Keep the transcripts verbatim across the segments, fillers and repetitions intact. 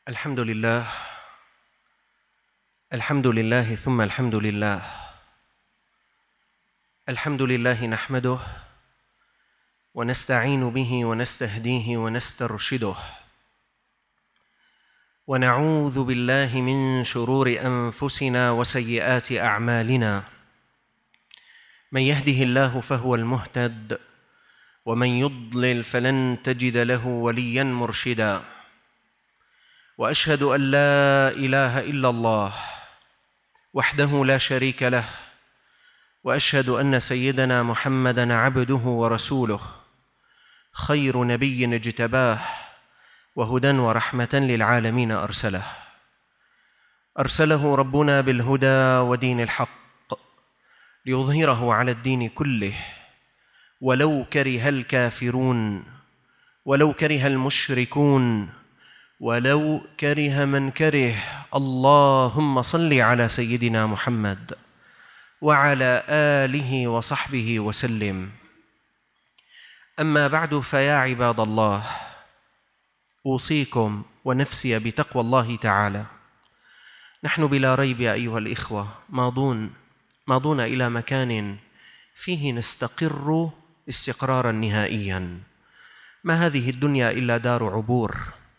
الحمد لله الحمد لله ثم الحمد لله الحمد لله نحمده ونستعين به ونستهديه ونسترشده ونعوذ بالله من شرور أنفسنا وسيئات أعمالنا. من يهده الله فهو المهتد ومن يضلل فلن تجد له وليا مرشدا. وأشهد أن لا إله إلا الله وحده لا شريك له، وأشهد أن سيدنا محمدًا عبده ورسوله، خير نبي اجتباه وهدى ورحمة للعالمين أرسله. أرسله ربنا بالهدى ودين الحق ليظهره على الدين كله ولو كره الكافرون، ولو كره المشركون، ولو كره من كره. اللهم صل على سيدنا محمد وعلى آله وصحبه وسلم. أما بعد، فيا عباد الله، أوصيكم ونفسي بتقوى الله تعالى. نحن بلا ريب يا أيها الإخوة ماضون ماضون إلى مكان فيه نستقر استقرارا نهائيا. ما هذه الدنيا إلا دار عبور،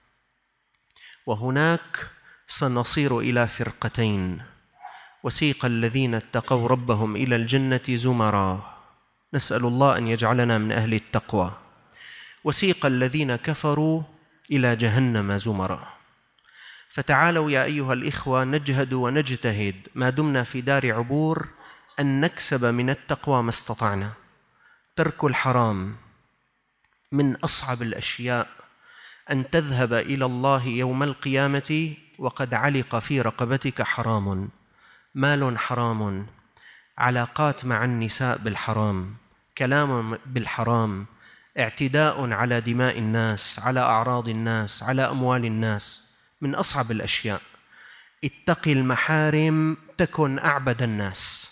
وهناك سنصير إلى فرقتين: وسيق الذين اتقوا ربهم إلى الجنة زمرا، نسأل الله أن يجعلنا من أهل التقوى، وسيق الذين كفروا إلى جهنم زمرا. فتعالوا يا أيها الإخوة نجهد ونجتهد ما دمنا في دار عبور أن نكسب من التقوى ما استطعنا. ترك الحرام من أصعب الأشياء، أن تذهب إلى الله يوم القيامة وقد علق في رقبتك حرام، مال حرام، علاقات مع النساء بالحرام، كلام بالحرام، اعتداء على دماء الناس، على أعراض الناس، على أموال الناس، من أصعب الأشياء. اتق المحارم تكن أعبد الناس.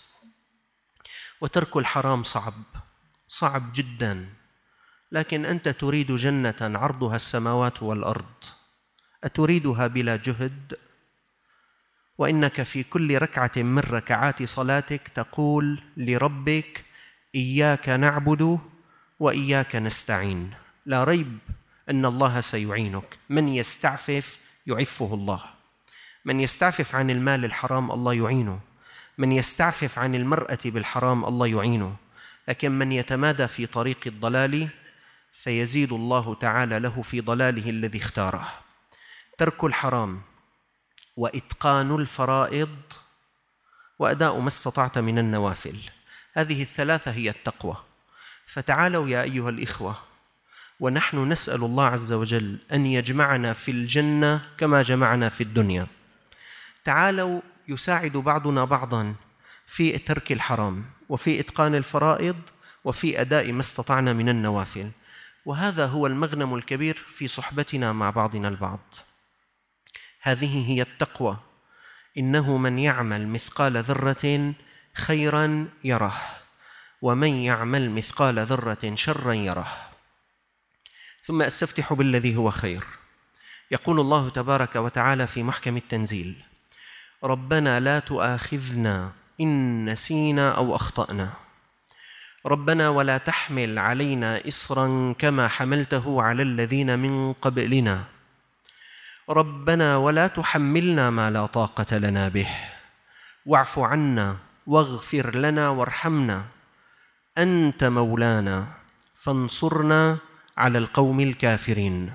وترك الحرام صعب صعب جداً، لكن أنت تريد جنة عرضها السماوات والأرض، أتريدها بلا جهد؟ وإنك في كل ركعة من ركعات صلاتك تقول لربك: إياك نعبد وإياك نستعين. لا ريب أن الله سيعينك. من يستعفف يعفه الله، من يستعفف عن المال الحرام الله يعينه، من يستعفف عن المرأة بالحرام الله يعينه. لكن من يتمادى في طريق الضلال فيزيد الله تعالى له في ضلاله الذي اختاره. ترك الحرام وإتقان الفرائض وأداء ما استطعت من النوافل، هذه الثلاثة هي التقوى. فتعالوا يا أيها الإخوة، ونحن نسأل الله عز وجل أن يجمعنا في الجنة كما جمعنا في الدنيا. تعالوا يساعد بعضنا بعضا في ترك الحرام وفي إتقان الفرائض وفي أداء ما استطعنا من النوافل، وهذا هو المغنم الكبير في صحبتنا مع بعضنا البعض. هذه هي التقوى. إنه من يعمل مثقال ذرة خيرا يره، ومن يعمل مثقال ذرة شرا يره. ثم أستفتح بالذي هو خير. يقول الله تبارك وتعالى في محكم التنزيل: ربنا لا تؤاخذنا إن نسينا أو أخطأنا، ربنا ولا تحمل علينا إصرا كما حملته على الذين من قبلنا، ربنا ولا تحملنا ما لا طاقة لنا به، واعف عنا واغفر لنا وارحمنا، أنت مولانا فانصرنا على القوم الكافرين.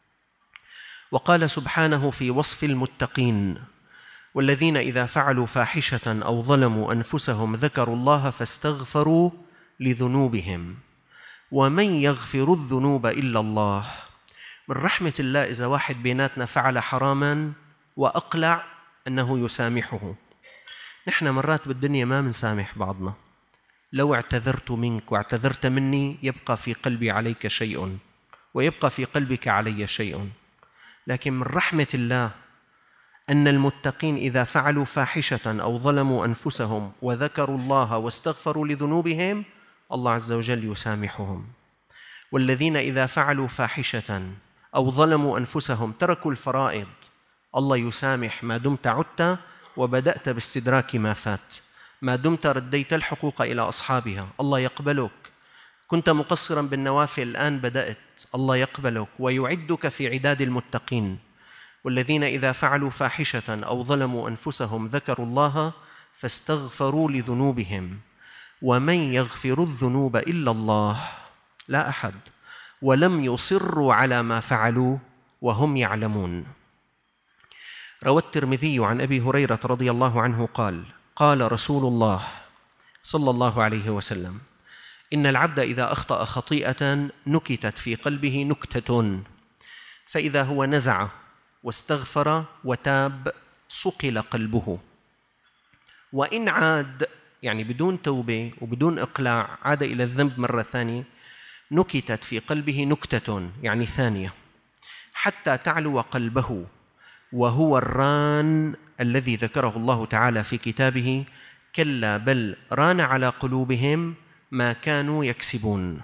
وقال سبحانه في وصف المتقين: والذين إذا فعلوا فاحشة أو ظلموا أنفسهم ذكروا الله فاستغفروا لذنوبهم ومن يغفر الذنوب إلا الله. من رحمة الله إذا واحد بيناتنا فعل حراما وأقلع أنه يسامحه. نحن مرات بالدنيا ما منسامح بعضنا. لو اعتذرت منك واعتذرت مني يبقى في قلبي عليك شيء ويبقى في قلبك علي شيء. لكن من رحمة الله أن المتقين إذا فعلوا فاحشة أو ظلموا أنفسهم وذكروا الله واستغفروا لذنوبهم الله عز وجل يسامحهم. والذين إذا فعلوا فاحشة أو ظلموا أنفسهم تركوا الفرائض الله يسامح ما دمت عدت وبدأت باستدراك ما فات، ما دمت رديت الحقوق إلى أصحابها الله يقبلك. كنت مقصرا بالنوافل الآن بدأت، الله يقبلك ويعدك في عداد المتقين. والذين إذا فعلوا فاحشة أو ظلموا أنفسهم ذكروا الله فاستغفروا لذنوبهم ومن يغفر الذنوب إلا الله لا أحد ولم يصروا على ما فعلوا وهم يعلمون. روى الترمذي عن أبي هريرة رضي الله عنه قال: قال رسول الله صلى الله عليه وسلم: إن العبد إذا أخطأ خطيئة نكتت في قلبه نكتة، فإذا هو نزع واستغفر وتاب صقل قلبه، وإن عاد يعني بدون توبة وبدون إقلاع عاد إلى الذنب مرة ثانية نكتت في قلبه نكتة يعني ثانية حتى تعلو قلبه، وهو الران الذي ذكره الله تعالى في كتابه: كلا بل ران على قلوبهم ما كانوا يكسبون.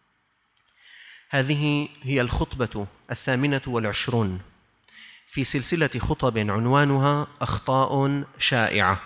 هذه هي الخطبة الثامنة والعشرون في سلسلة خطب عنوانها أخطاء شائعة.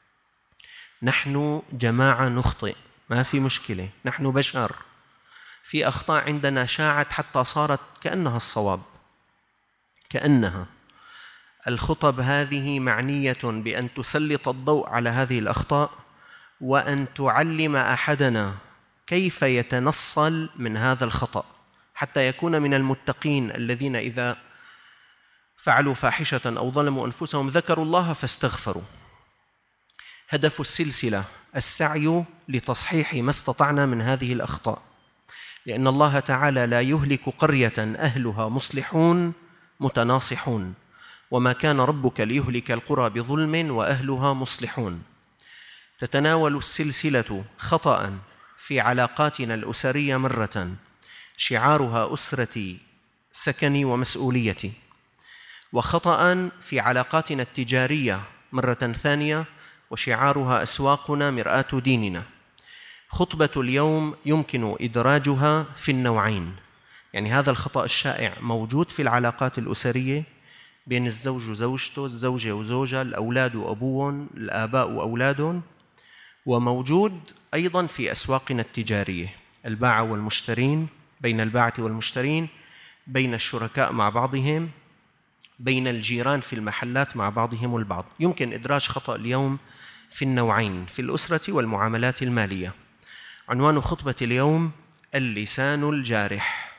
نحن جماعة نخطئ، ما في مشكلة، نحن بشر، في أخطاء عندنا شاعت حتى صارت كأنها الصواب، كأنها. الخطب هذه معنية بأن تسلط الضوء على هذه الأخطاء وأن تعلم أحدنا كيف يتنصل من هذا الخطأ حتى يكون من المتقين الذين إذا فعلوا فاحشة أو ظلموا أنفسهم ذكروا الله فاستغفروا. هدف السلسلة السعي لتصحيح ما استطعنا من هذه الأخطاء، لأن الله تعالى لا يهلك قرية أهلها مصلحون متناصحون، وما كان ربك ليهلك القرى بظلم وأهلها مصلحون. تتناول السلسلة خطأ في علاقاتنا الأسرية مرة شعارها أسرتي سكني ومسؤوليتي، وخطأ في علاقاتنا التجارية مرة ثانية وشعارها أسواقنا مرآة ديننا. خطبة اليوم يمكن إدراجها في النوعين، يعني هذا الخطأ الشائع موجود في العلاقات الأسرية بين الزوج وزوجته، الزوجة وزوجها، الأولاد وأبوهم، الآباء وأولادهم، وموجود أيضاً في أسواقنا التجارية، الباعة والمشترين، بين الباعة والمشترين، بين الشركاء مع بعضهم، بين الجيران في المحلات مع بعضهم البعض. يمكن إدراج خطأ اليوم في النوعين، في الأسرة والمعاملات المالية. عنوان خطبة اليوم: اللسان الجارح.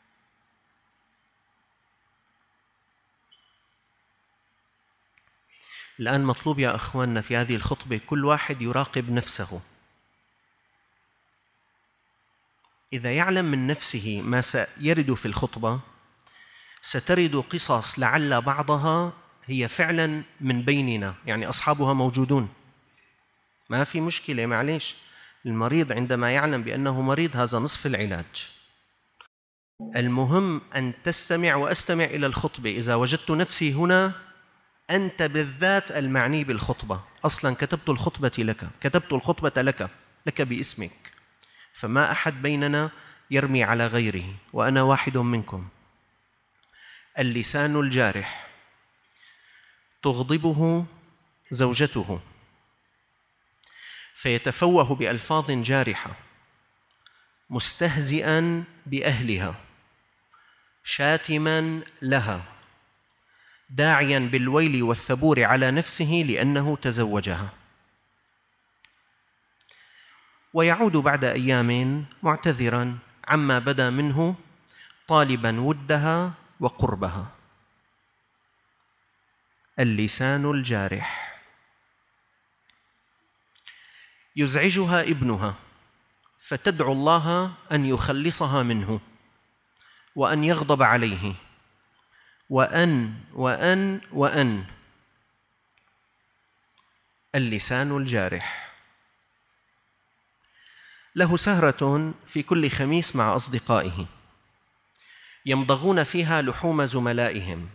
الآن مطلوب يا أخواننا في هذه الخطبة كل واحد يراقب نفسه. إذا يعلم من نفسه ما سيرد في الخطبة سترد قصص لعل بعضها هي فعلا من بيننا، يعني أصحابها موجودون، ما في مشكلة، معليش. المريض عندما يعلم بأنه مريض هذا نصف العلاج. المهم أن تستمع وأستمع إلى الخطبة. إذا وجدت نفسي هنا أنت بالذات المعني بالخطبة، أصلا كتبت الخطبة لك، كتبت الخطبة لك لك باسمك، فما أحد بيننا يرمي على غيره، وأنا واحد منكم. اللسان الجارح: تغضبه زوجته فيتفوه بألفاظ جارحة، مستهزئا بأهلها، شاتما لها، داعيا بالويل والثبور على نفسه لأنه تزوجها، ويعود بعد أيام معتذرا عما بدا منه طالبا ودها وقربها. اللسان الجارح: يزعجها ابنها فتدعو الله أن يخلصها منه وأن يغضب عليه، وأن وأن وأن. اللسان الجارح: له سهرة في كل خميس مع أصدقائه يمضغون فيها لحوم زملائهم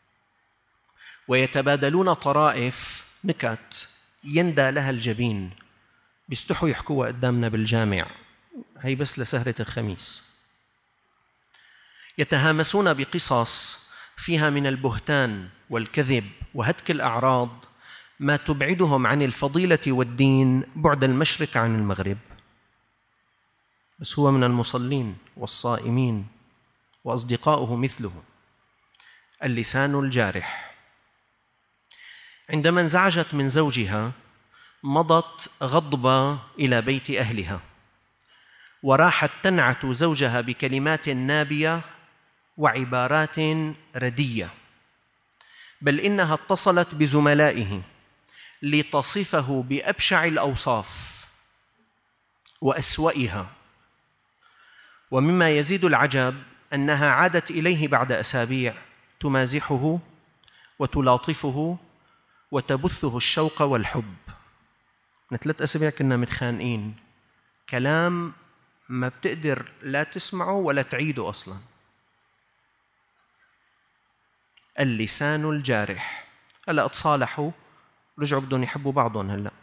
ويتبادلون طرائف نكت يندى لها الجبين، بيستحوا يحكوها قدامنا بالجامع، هي بس لسهرة الخميس. يتهامسون بقصص فيها من البهتان والكذب وهتك الأعراض ما تبعدهم عن الفضيلة والدين بعد المشرق عن المغرب، بس هو من المصلين والصائمين وأصدقاؤه مثله. اللسان الجارح. عندما انزعجت من زوجها مضت غضبة إلى بيت أهلها، وراحت تنعت زوجها بكلمات نابية وعبارات ردية، بل إنها اتصلت بزملائه لتصفه بأبشع الأوصاف وأسوأها. ومما يزيد العجب أنها عادت إليه بعد أسابيع تمازحه وتلاطفه وتبثه الشوق والحب. من ثلاث أسابيع كنا متخانقين، كلام ما بتقدر لا تسمعه ولا تعيده أصلاً. اللسان الجارح. هلأ اتصالحوا، رجعوا بدهم يحبوا بعضهم. هلأ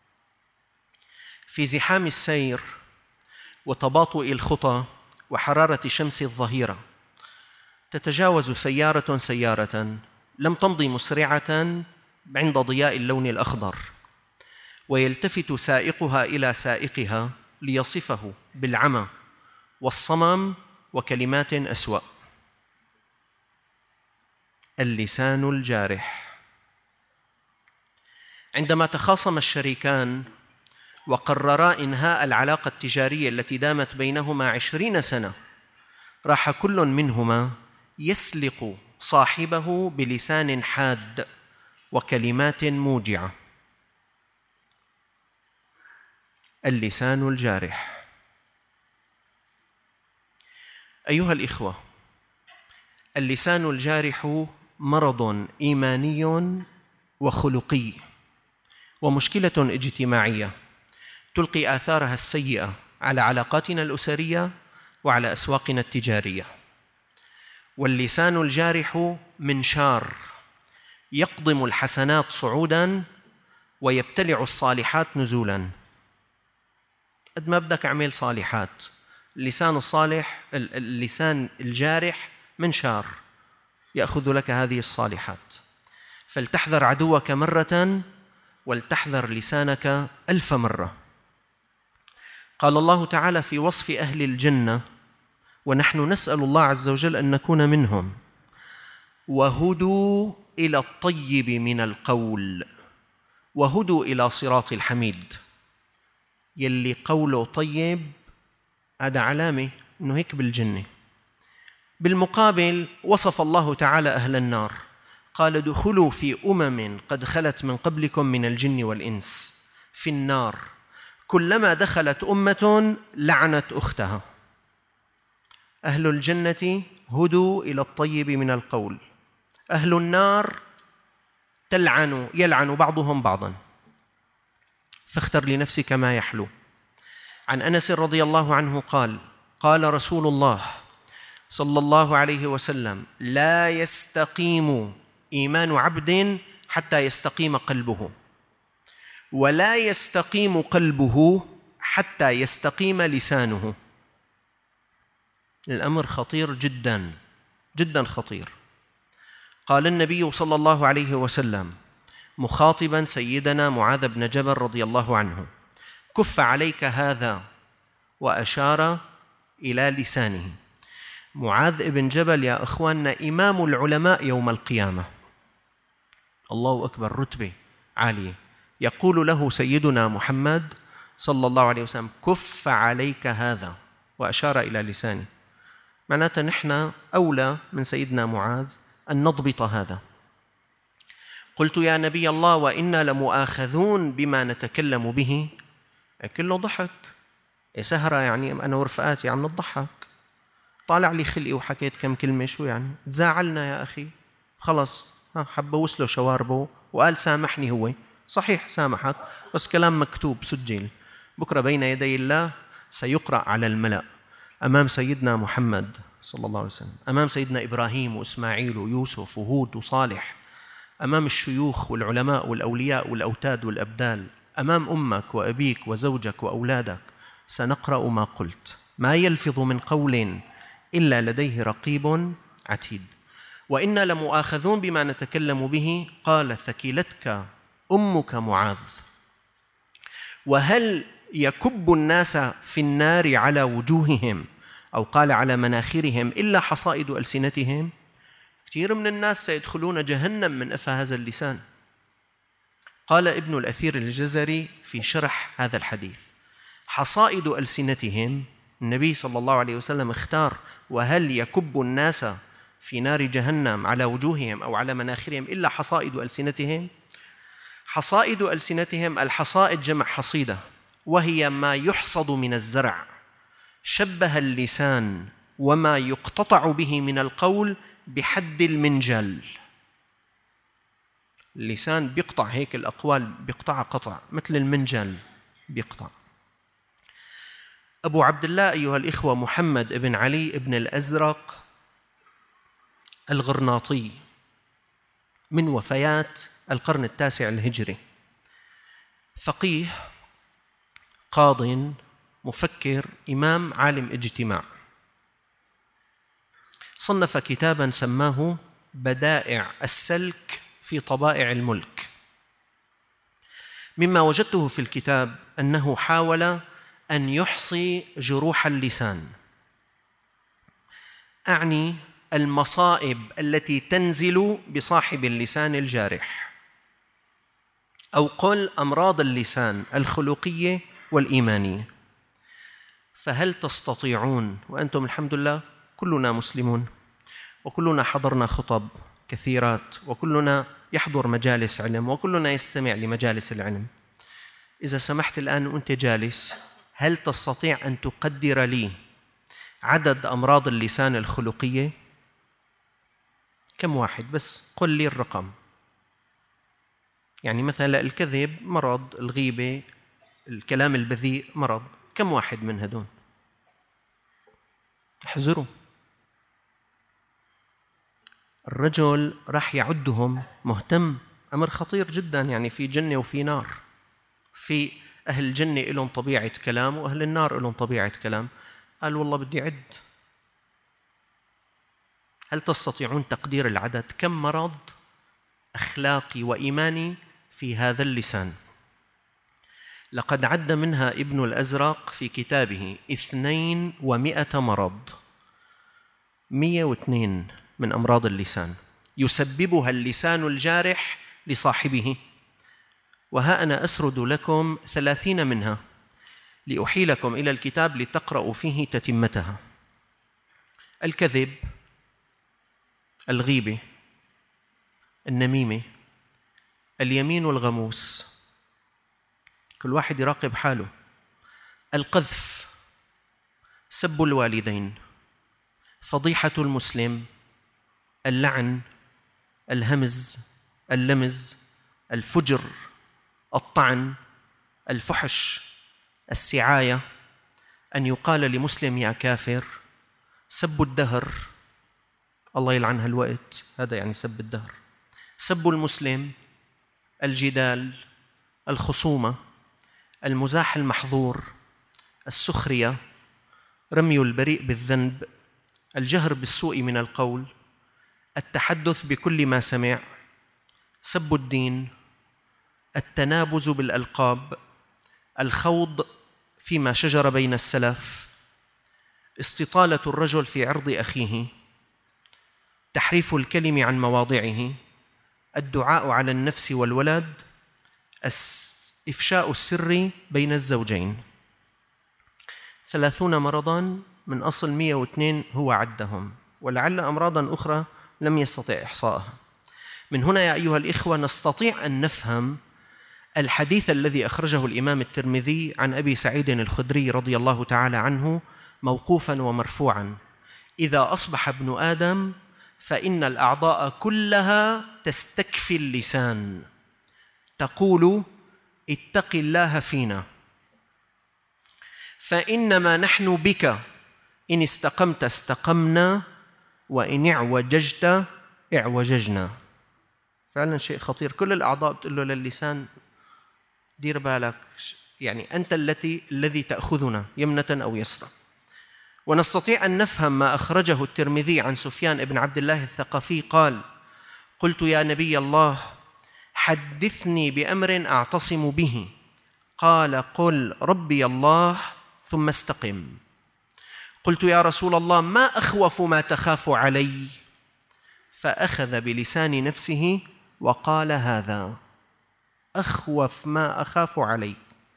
في زحام السير وتباطؤ الخطى وحرارة شمس الظهيرة تتجاوز سيارة سيارة لم تمضي مسرعة عند ضياء اللون الأخضر، ويلتفت سائقها إلى سائقها ليصفه بالعمى والصمم وكلمات أسوأ. اللسان الجارح. عندما تخاصم الشريكان وقررا إنهاء العلاقة التجارية التي دامت بينهما عشرين سنة، راح كل منهما يسلق صاحبه بلسان حاد وكلمات موجعة. اللسان الجارح. أيها الإخوة، اللسان الجارح مرض إيماني وخلقي ومشكلة اجتماعية تلقي آثارها السيئة على علاقاتنا الأسرية وعلى أسواقنا التجارية. واللسان الجارح منشار يقضم الحسنات صعوداً ويبتلع الصالحات نزولاً. قد ما بدك اعمل صالحات، اللسان الصالح اللسان الجارح منشار يأخذ لك هذه الصالحات. فلتحذر عدوك مرة ولتحذر لسانك ألف مرة. قال الله تعالى في وصف أهل الجنة، ونحن نسأل الله عز وجل أن نكون منهم: وهدوا إلى الطيب من القول وهدوا إلى صراط الحميد. يلي قوله طيب هذا علامة أنه هيك بالجنة. بالمقابل وصف الله تعالى أهل النار، قال: ادخلوا في أمم قد خلت من قبلكم من الجن والإنس في النار كلما دخلت أمة لعنت أختها. أهل الجنة هدوا إلى الطيب من القول، أهل النار تلعن يلعن بعضهم بعضا. فاختر لنفسك ما يحلو. عن أنس رضي الله عنه قال: قال رسول الله صلى الله عليه وسلم: لا يستقيم إيمان عبد حتى يستقيم قلبه، ولا يستقيم قلبه حتى يستقيم لسانه. الأمر خطير جدا جدا خطير. قال النبي صلى الله عليه وسلم مخاطبا سيدنا معاذ بن جبل رضي الله عنه: كف عليك هذا، وأشار إلى لسانه. معاذ بن جبل يا أخواننا إمام العلماء يوم القيامة، الله أكبر، رتبة عالية. يقول له سيدنا محمد صلى الله عليه وسلم: كف عليك هذا، وأشار إلى لسانه. معناته نحن أولى من سيدنا معاذ أن نضبط هذا. قلت: يا نبي الله، وإنا لمؤاخذون بما نتكلم به. كله ضحك، سهرة يعني أنا ورفقاتي عم نضحك، طالع لي خلقي وحكيت كم كلمة، شو يعني؟ تزاعلنا يا أخي، خلص حب وصله شواربه وقال سامحني. هو صحيح سامحك، بس كلام مكتوب سجل، بكرة بين يدي الله سيقرأ على الملأ أمام سيدنا محمد صلى الله عليه وسلم، أمام سيدنا إبراهيم وإسماعيل ويوسف وهود وصالح، أمام الشيوخ والعلماء والأولياء والأوتاد والأبدال، أمام أمك وأبيك وزوجك وأولادك. سنقرأ ما قلت، ما يلفظ من قول إلا لديه رقيب عتيد. وإنا لمؤاخذون بما نتكلم به. قال ثكلتك أمك معاذ. وهل يكب الناس في النار على وجوههم أو قال على مناخرهم إلا حصائد ألسنتهم؟ كثير من الناس سيدخلون جهنم من أفى هذا اللسان. قال ابن الأثير الجزري في شرح هذا الحديث: حصائد ألسنتهم، النبي صلى الله عليه وسلم اختار وهل يكب الناس في نار جهنم على وجوههم أو على مناخرهم إلا حصائد ألسنتهم. حصائد ألسنتهم، الحصائد جمع حصيدة، وهي ما يحصد من الزرع. شبه اللسان وما يقتطع به من القول بحد المنجل. اللسان بيقطع هيك الأقوال، بيقطع قطع مثل المنجل بيقطع. أبو عبد الله أيها الإخوة محمد بن علي بن الأزرق الغرناطي من وفيات القرن التاسع الهجري، فقيه، قاض، مفكر، إمام، عالم اجتماع. صنف كتاباً سماه بدائع السلك في طبائع الملك. مما وجدته في الكتاب أنه حاول أن يحصي جروح اللسان، أعني المصائب التي تنزل بصاحب اللسان الجارح، أو قل أمراض اللسان الخلقية والإيمانية. فهل تستطيعون، وأنتم الحمد لله كلنا مسلمون وكلنا حضرنا خطب كثيرات وكلنا يحضر مجالس علم وكلنا يستمع لمجالس العلم، إذا سمحت الآن وأنت جالس، هل تستطيع أن تقدر لي عدد أمراض اللسان الخلقية؟ كم واحد بس؟ قل لي الرقم. يعني مثلا الكذب مرض، الغيبة، الكلام البذيء مرض، كم واحد من هدول؟ احذروا. الرجل راح يعدهم مهتم، أمر خطير جدا. يعني في جنة وفي نار، في أهل الجنة لهم طبيعة كلام وأهل النار لهم طبيعة كلام. قال والله بدي أعد. هل تستطيعون تقدير العدد؟ كم مرض أخلاقي وإيماني في هذا اللسان؟ لقد عد منها ابن الأزرق في كتابه اثنين ومئة مرض، مئة واثنين من أمراض اللسان يسببها اللسان الجارح لصاحبه. وها أنا أسرد لكم ثلاثين منها لأحيلكم إلى الكتاب لتقرأوا فيه تتمتها. الكذب، الغيبة، النميمة، اليمين الغموس، كل واحد يراقب حاله، القذف، سب الوالدين، فضيحة المسلم، اللعن، الهمز، اللمز، الفجر، الطعن، الفحش، السعاية، أن يقال لمسلم يا كافر، سب الدهر، الله يلعن هالوقت، هذا يعني سب الدهر، سب المسلم، الجدال، الخصومة، المزاح المحظور، السخرية، رمي البريء بالذنب، الجهر بالسوء من القول، التحدث بكل ما سمع، سب الدين، التنابز بالألقاب، الخوض فيما شجر بين السلف، استطالة الرجل في عرض أخيه، تحريف الكلم عن مواضعه، الدعاء على النفس والولد، إفشاء السر بين الزوجين. ثلاثون مرضاً من أصل مئة واثنين هو عدهم، ولعل أمراضاً أخرى لم يستطع إحصائها. من هنا يا أيها الإخوة نستطيع أن نفهم الحديث الذي أخرجه الإمام الترمذي عن أبي سعيد الخدري رضي الله تعالى عنه موقوفاً ومرفوعاً: إذا أصبح ابن آدم فإن الأعضاء كلها تستكفي اللسان تقول اتق الله فينا، فإنما نحن بك، إن استقمت استقمنا وإن اعوججت اعوججنا. فعلا شيء خطير. كل الأعضاء بتقول له للسان دير بالك، يعني أنت التي الذي تأخذنا يمنة أو يسرى. ونستطيع أن نفهم ما أخرجه الترمذي عن سفيان بن عبد الله الثقفي قال: قلت يا نبي الله حدثني بأمر أعتصم به. قال: قل ربي الله ثم استقم. قلت يا رسول الله ما أخوف ما تخاف علي؟ فأخذ بلسان نفسه وقال: هذا أخوف ما أخاف عليك.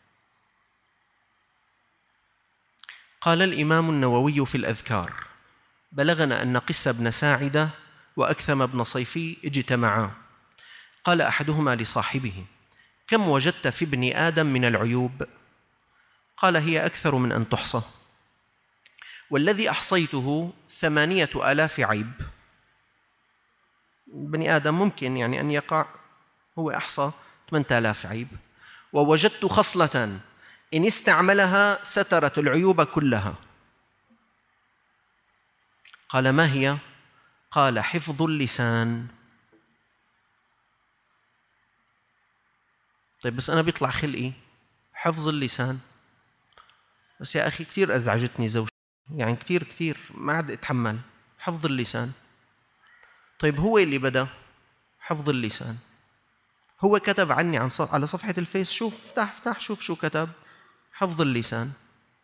قال الإمام النووي في الأذكار: بلغنا أن قس بن ساعدة وأكثم بن صيفي اجتمعا، قال أحدهما لصاحبه: كم وجدت في ابن آدم من العيوب؟ قال: هي أكثر من أن تحصى، والذي أحصيته ثمانية آلاف عيب. بني آدم ممكن يعني أن يقع، هو أحصى ثمانية آلاف عيب. ووجدت خصلة إن استعملها سترت العيوب كلها. قال: ما هي؟ قال: حفظ اللسان. طيب بس أنا بيطلع خلقي حفظ اللسان، بس يا أخي كثير أزعجتني زوجتي، يعني كثير كثير ما عاد أتحمل حفظ اللسان. طيب هو اللي بدأ حفظ اللسان، هو كتب عني عن صف... على صفحة الفيس، شوف افتح افتح شوف شو كتب، حفظ اللسان.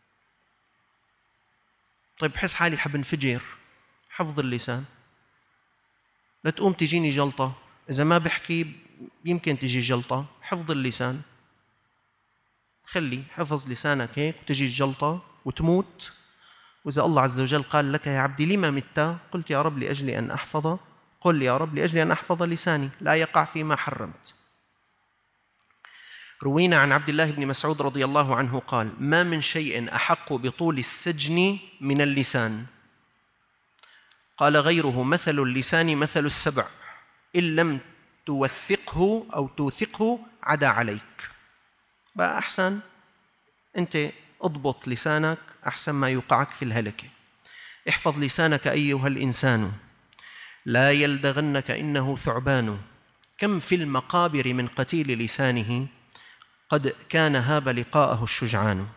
طيب بحس حالي حب انفجر، حفظ اللسان. لا تقوم تجيني جلطة، إذا ما بحكي يمكن تجي جلطة، حفظ اللسان. خلي حفظ لسانك هيك وتجي الجلطة وتموت. وإذا الله عز وجل قال لك يا عبدي لما مت؟ قلت يا رب لأجل أن أحفظ، قل يا رب لأجل أن أحفظ لساني لا يقع فيما حرمت. روينا عن عبد الله بن مسعود رضي الله عنه قال: ما من شيء أحق بطول السجن من اللسان. قال غيره: مثل اللسان مثل السبع، إن لم توثقه أو توثقه عدا عليك. بقى أحسن أنت اضبط لسانك أحسن ما يوقعك في الهلكة. احفظ لسانك أيها الإنسان، لا يلدغنك إنه ثعبان. كم في المقابر من قتيل لسانه، قد كان هاب لقاءه الشجعان.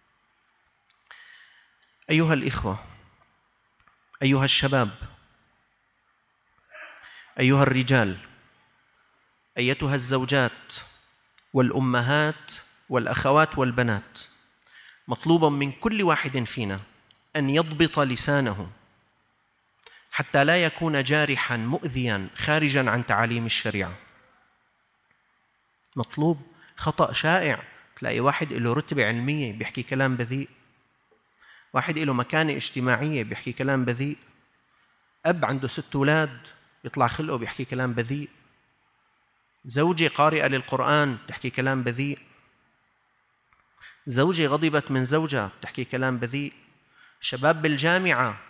أيها الإخوة، أيها الشباب، أيها الرجال، أيتها الزوجات والأمهات والأخوات والبنات، مطلوب من كل واحد فينا أن يضبط لسانه حتى لا يكون جارحاً مؤذياً خارجاً عن تعاليم الشريعة. مطلوب. خطأ شائع تلاقي واحد له رتبة علمية بيحكي كلام بذيء، واحد له مكانة اجتماعية بيحكي كلام بذيء، أب عنده ست أولاد بيطلع خلقه بيحكي كلام بذيء، زوجة قارئة للقرآن بتحكي كلام بذيء، زوجة غضبت من زوجها بتحكي كلام بذيء، شباب بالجامعة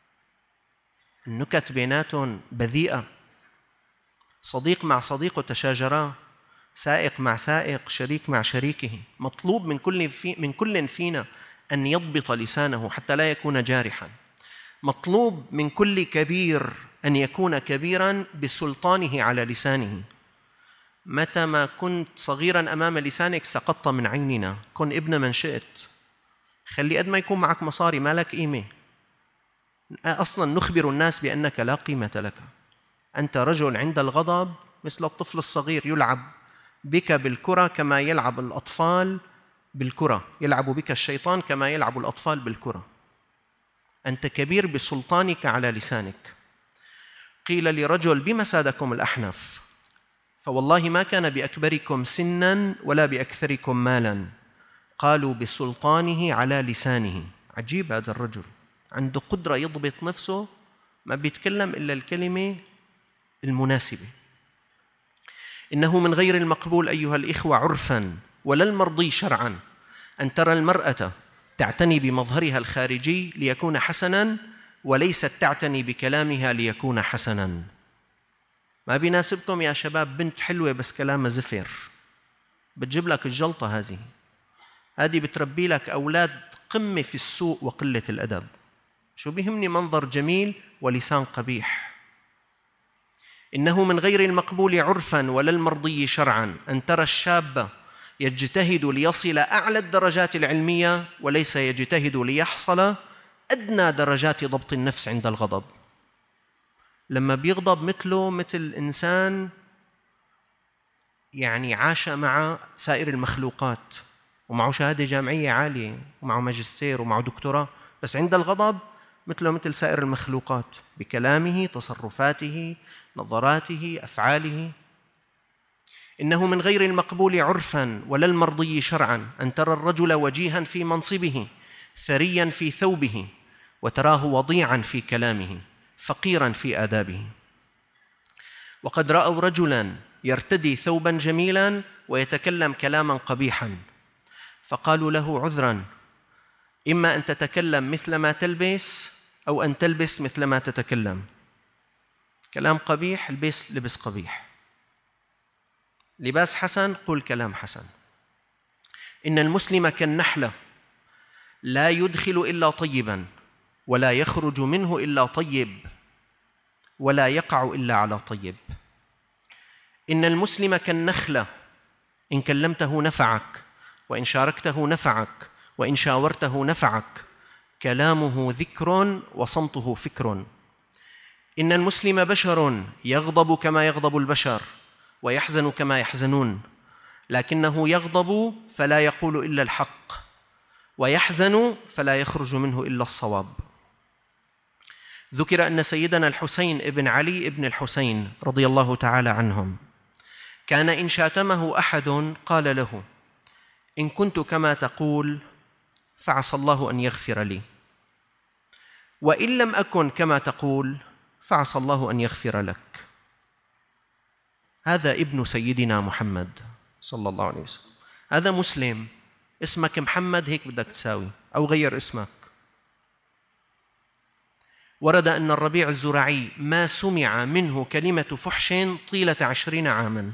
النكت بيناتهم بذيئة، صديق مع صديقه تشاجرا، سائق مع سائق، شريك مع شريكه. مطلوب من كل في من كل فينا أن يضبط لسانه حتى لا يكون جارحاً. مطلوب من كل كبير أن يكون كبيراً بسلطانه على لسانه. متى ما كنت صغيراً أمام لسانك سقطت من عيننا. كن ابن من شئت، خلي قد ما يكون معك مصاري ما لك قيمة. أصلاً نخبر الناس بأنك لا قيمة لك. أنت رجل عند الغضب مثل الطفل الصغير، يلعب بك بالكرة كما يلعب الأطفال بالكرة، يلعب بك الشيطان كما يلعب الأطفال بالكرة. أنت كبير بسلطانك على لسانك. قيل لرجل: بما سادكم الأحنف؟ فوالله ما كان بأكبركم سناً ولا بأكثركم مالاً. قالوا: بسلطانه على لسانه. عجيب هذا الرجل، عنده قدرة يضبط نفسه، ما بيتكلم إلا الكلمة المناسبة. إنه من غير المقبول أيها الإخوة عرفاً ولا المرضي شرعاً أن ترى المرأة تعتني بمظهرها الخارجي ليكون حسناً، وليست تعتني بكلامها ليكون حسناً. ما بيناسبكم يا شباب بنت حلوة بس كلامها زفر، بتجيب لك الجلطة. هذه هذه بتربي لك أولاد قمة في السوء وقلة الأدب. شو بيهمني منظر جميل ولسان قبيح. إنه من غير المقبول عرفاً ولا المرضي شرعاً أن ترى الشاب يجتهد ليصل أعلى الدرجات العلمية وليس يجتهد ليحصل أدنى درجات ضبط النفس عند الغضب. لما بيغضب مثله مثل إنسان يعني عاش مع سائر المخلوقات ومعه شهادة جامعية عالية ومعه ماجستير ومعه دكتوراه، بس عند الغضب مثله مثل سائر المخلوقات بكلامه، تصرفاته، نظراته، أفعاله. إنه من غير المقبول عرفاً ولا المرضي شرعاً أن ترى الرجل وجيهاً في منصبه، ثرياً في ثوبه، وتراه وضيعاً في كلامه، فقيراً في آدابه. وقد رأوا رجلاً يرتدي ثوباً جميلاً ويتكلم كلاماً قبيحاً، فقالوا له عذراً، إما أن تتكلم مثل ما تلبس أو أن تلبس مثل ما تتكلم. كلام قبيح البس لبس قبيح، لباس حسن قل كلام حسن. إن المسلم كالنحلة لا يدخل إلا طيباً ولا يخرج منه إلا طيب ولا يقع إلا على طيب. إن المسلم كالنخلة إن كلمته نفعك وإن شاركته نفعك وإن شاورته نفعك، كلامه ذكر وصمته فكر. إن المسلم بشر يغضب كما يغضب البشر ويحزن كما يحزنون، لكنه يغضب فلا يقول إلا الحق ويحزن فلا يخرج منه إلا الصواب. ذكر أن سيدنا الحسين ابن علي ابن الحسين رضي الله تعالى عنهم كان إن شاتمه أحد قال له: إن كنت كما تقول فعسى الله أن يغفر لي، وإن لم أكن كما تقول فعسى الله أن يغفر لك. هذا ابن سيدنا محمد صلى الله عليه وسلم. هذا مسلم، اسمك محمد هيك بدك تساوي أو غير اسمك. ورد أن الربيع الزرعي ما سمع منه كلمة فحش طيلة عشرين عاماً.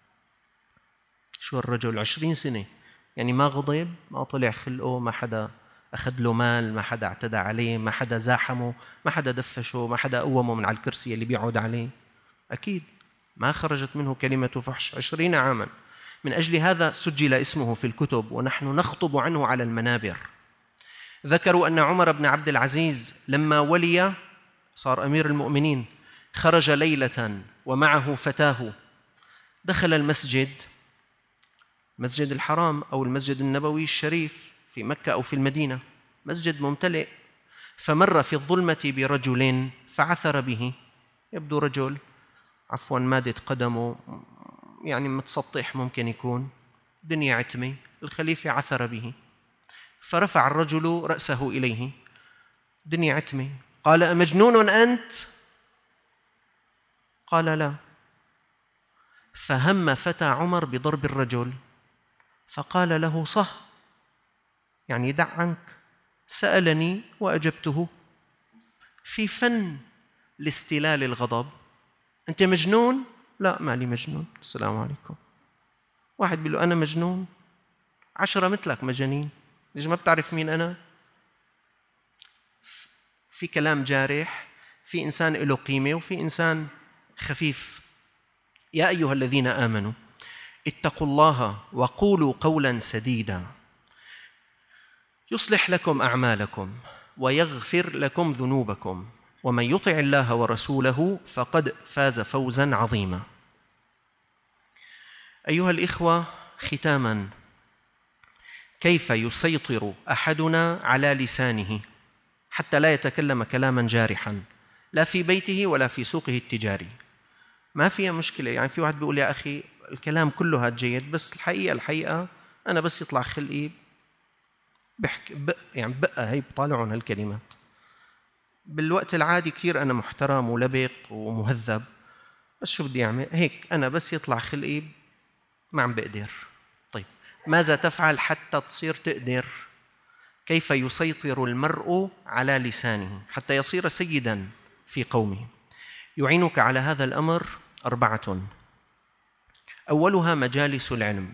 شو الرجل عشرين سنة يعني ما غضب، ما طلع خلقه، ما حدا أخذ له مال، ما حدا اعتدى عليه، ما حدا زاحمه، ما حدا دفشه، ما حدا قومه من على الكرسي اللي بيقعد عليه. أكيد ما خرجت منه كلمة فحش عشرين عاماً. من أجل هذا سجل اسمه في الكتب ونحن نخطب عنه على المنابر. ذكروا أن عمر بن عبد العزيز لما ولي صار أمير المؤمنين خرج ليلة ومعه فتاه، دخل المسجد، مسجد الحرام أو المسجد النبوي الشريف في مكة أو في المدينة، مسجد ممتلئ، فمر في الظلمة برجل فعثر به. يبدو رجل عفواً مادة قدمه يعني متسطح ممكن يكون، دنيا عتمة، الخليفة عثر به، فرفع الرجل رأسه إليه، دنيا عتمة، قال: أمجنون أنت؟ قال: لا. فهم فتى عمر بضرب الرجل فقال له: صح، يعني دع عنك، سألني وأجبته. في فن لاستلال الغضب. أنت مجنون؟ لا مالي مجنون، السلام عليكم. واحد بيقول له أنا مجنون، عشرة مثلك مجانين، ليش ما بتعرف مين أنا؟ في كلام جارح، في إنسان له قيمة وفي إنسان خفيف. يا أيها الذين آمنوا اتقوا الله وقولوا قولا سديدا يصلح لكم أعمالكم ويغفر لكم ذنوبكم ومن يطع الله ورسوله فقد فاز فوزا عظيما. أيها الإخوة، ختاما، كيف يسيطر أحدنا على لسانه حتى لا يتكلم كلاما جارحا لا في بيته ولا في سوقه التجاري؟ ما فيها مشكلة. يعني في واحد بيقول يا أخي الكلام كله هاد جيد، بس الحقيقة الحقيقة أنا بس يطلع خلقي بحكي بق يعني بقى هي بطالعون هالكلمات. بالوقت العادي كثير أنا محترم ولبق ومهذب، بس شو بدي أعمل هيك، أنا بس يطلع خلقي ما عم بقدر. طيب ماذا تفعل حتى تصير تقدر؟ كيف يسيطر المرء على لسانه حتى يصير سيداً في قومه؟ يعينك على هذا الأمر أربعة. أولها مجالس العلم.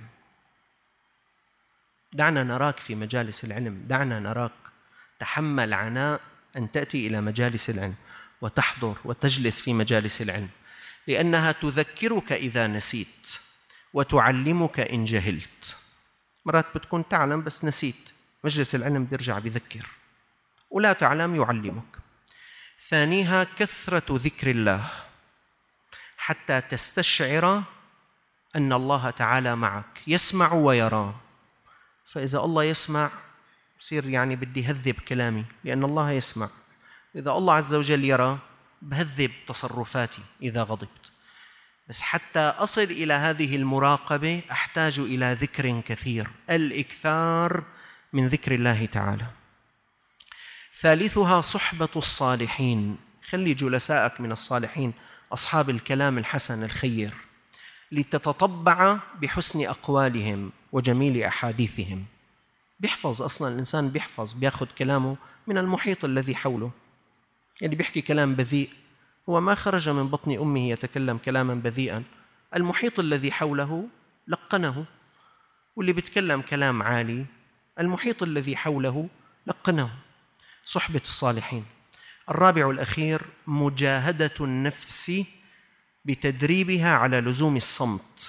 دعنا نراك في مجالس العلم، دعنا نراك تحمل عناء أن تأتي إلى مجالس العلم وتحضر وتجلس في مجالس العلم، لأنها تذكرك إذا نسيت وتعلمك إن جهلت. مرات بتكون تعلم بس نسيت، مجلس العلم بيرجع بيذكر ولا تعلم يعلمك. ثانيها كثرة ذكر الله حتى تستشعر أن الله تعالى معك، يسمع ويرى. فإذا الله يسمع بصير يعني بدي هذب كلامي لأن الله يسمع. إذا الله عز وجل يرى بهذب تصرفاتي إذا غضبت. بس حتى أصل إلى هذه المراقبة أحتاج إلى ذكر كثير، الإكثار من ذكر الله تعالى. ثالثها صحبة الصالحين، خلي جلسائك من الصالحين أصحاب الكلام الحسن الخير لتتطبع بحسن أقوالهم وجميل أحاديثهم. بيحفظ أصلاً الإنسان، بيحفظ بياخذ كلامه من المحيط الذي حوله. يعني بيحكي كلام بذيء، هو ما خرج من بطن أمه يتكلم كلاما بذيئا، المحيط الذي حوله لقنه. واللي بيتكلم كلام عالي المحيط الذي حوله لقنه. صحبة الصالحين. الرابع الأخير مجاهدة النفس بتدريبها على لزوم الصمت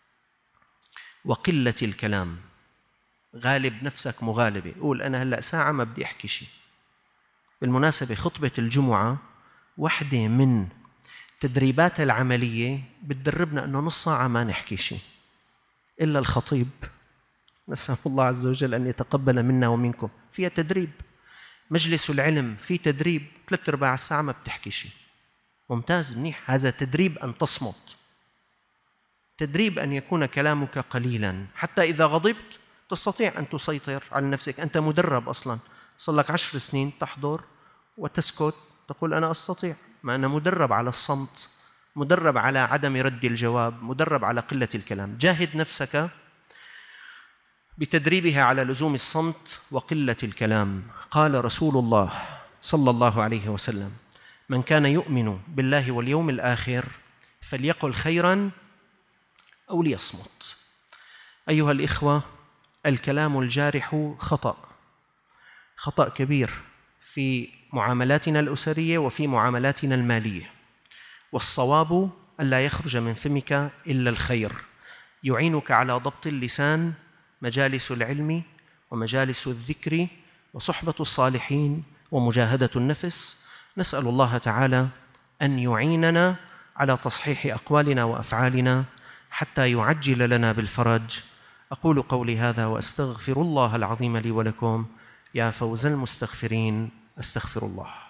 وقلة الكلام. غالب نفسك مغالبة، قول أنا هلأ ساعة ما بدي أحكي شيء. بالمناسبة خطبة الجمعة واحدة من تدريبات العملية بتدربنا أنه نص ساعة ما نحكي شيء إلا الخطيب، نسأل الله عز وجل أن يتقبل منا ومنكم. فيها تدريب. مجلس العلم في تدريب، ثلاث أرباع الساعة ما بتحكي شيء. ممتاز، منيح. هذا تدريب أن تصمت، تدريب أن يكون كلامك قليلا حتى إذا غضبت تستطيع أن تسيطر على نفسك. أنت مدرب أصلا، صار لك عشر سنين تحضر وتسكت تقول أنا أستطيع. ما أنا مدرب على الصمت، مدرب على عدم رد الجواب، مدرب على قلة الكلام. جاهد نفسك بتدريبها على لزوم الصمت وقلة الكلام. قال رسول الله صلى الله عليه وسلم: من كان يؤمن بالله واليوم الآخر فليقل خيرا أو ليصمت. أيها الإخوة، الكلام الجارح خطأ، خطأ كبير في معاملاتنا الأسرية وفي معاملاتنا المالية، والصواب ألا يخرج من فمك إلا الخير. يعينك على ضبط اللسان مجالس العلم ومجالس الذكر وصحبة الصالحين ومجاهدة النفس. نسأل الله تعالى أن يعيننا على تصحيح أقوالنا وأفعالنا حتى يعجل لنا بالفرج. أقول قولي هذا وأستغفر الله العظيم لي ولكم. يا فوز المستغفرين، أستغفر الله.